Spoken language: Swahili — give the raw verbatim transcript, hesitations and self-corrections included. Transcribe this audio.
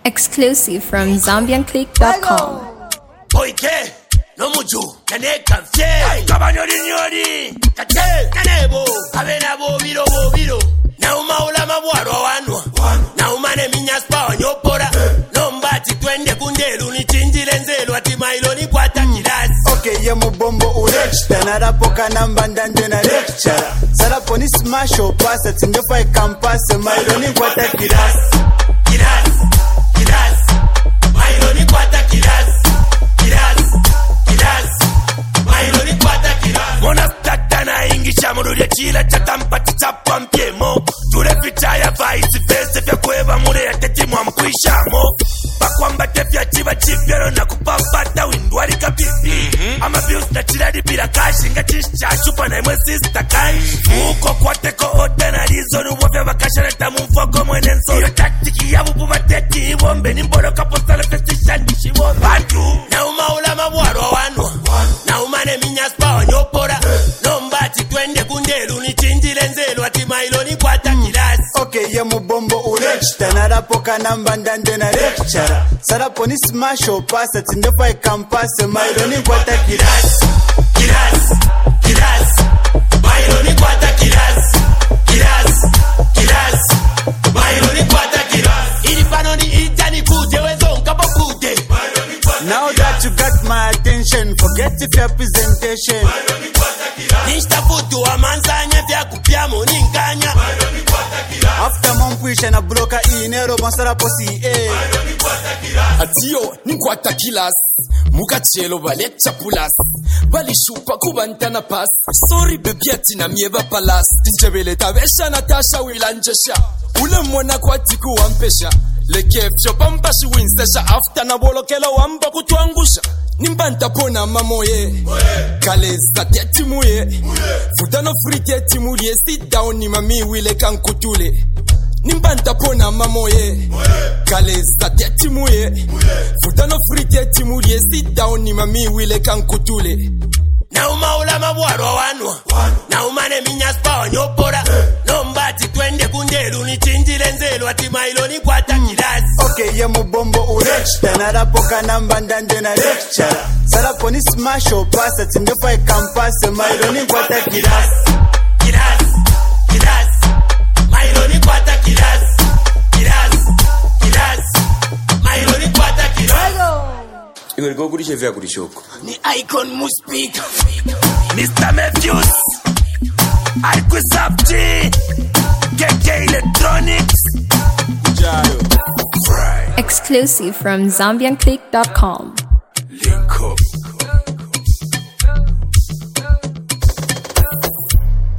Exclusive from Zambian Click dot com. Oike, no muju, kane kamfye. Kabanyori nyori, kate, kanebo. Abena bo biro bo biro. Na umaula mabwaro wanwa. Na umane minyas pa onyopora. Lombati twende kundelu ni chinjile nzelu ati mailo ni kwata kilasi. Okay, ye mubombo urechta. Narapoka namba ndanje na lecture. Sarapo ni smash o pasa. Tinjofa ikampase mailo ni kwata kilasi. Kilasi, kilasi. Mailo ni kwata kilasi. Kilasi, kilasi. Mailo ni kwata kilasi. Mona stata na ingisha mururi chila chatampa chichapa mpiemo. Ture ficha ya vice versa vya kueva mure ya teti mwa mkuishamo. Pakwamba tefya chiva chipyero na kupapata windwari kapipi. Ama views na chiradi bila kashi nga chisha chupa na imwe sister kai. Uko kwa teko ote na rizo nuwafya wakasha na tamu mfoko mwene nso. Iyo taktiki ya wupu mateti iwombe ni mboro kapostale festishan dishiwo bantu. Na umaula mabwaro wanwa. Na umane minyas pa onyopora. Lombati twende kundelu ni chinjile nzelu ati mailo ni kwata kilasi. Okay, ye mubombo urechta. Narapoka namba ndanje na lecture. Sarapo ni smash o pasa. Tinjofa ikampase mailo ni kwata kilasi. Kilasi, kilasi. Mailo ni kwata kilasi. Kilasi, kilasi. Mailo ni kwata kilasi. Ili pano ni ita ni kute wezo nkapo kute. Now that you got my attention, forget if your presentation. Nishta futu wa manzanya vya kupiamo ni nkanya. After monkwisha na bloka inero bansarapo si eh. Atio ninkwata kilas mukachelo baleccha pulas balishupa kubantana pas. Sorry baby atina mieba palas njebele tabesha natasha wilanjesha ule mwana kwati kuwampesha lekefyo pampashi winsesha after na bolokelo wamba kutwangusha nimbanta pona mamoye kaleza tetimuye futano free tetimuye sit down ni mami wile kankutule nimbanta pona mamoye kaleza tetimuye futano free tetimuye sit down ni mami wile kankutule. Na umaula mabwaro wanwa. Na umane minyas pa onyopora. Lombati twende kundelu ni chinjile nzelu ati mailo ni kwata kilasi. Okay, ye mubombo urechta. Narapoka namba ndanje na lecture. Sarapo ni smash o pasa. Tinjofa ikampase mailo ni kwata kilasi. Kilasi, kilasi. Mailo ni kwata kilasi. Kilasi, kilasi. Mailo ni kwata kilasi. Igor go kuri chef ya kuri shoko. Ni icon muspika. Mister Matthews. Arkusapti. K K Electronics. Jaro. Exclusive from Zambian Click dot com. Link up.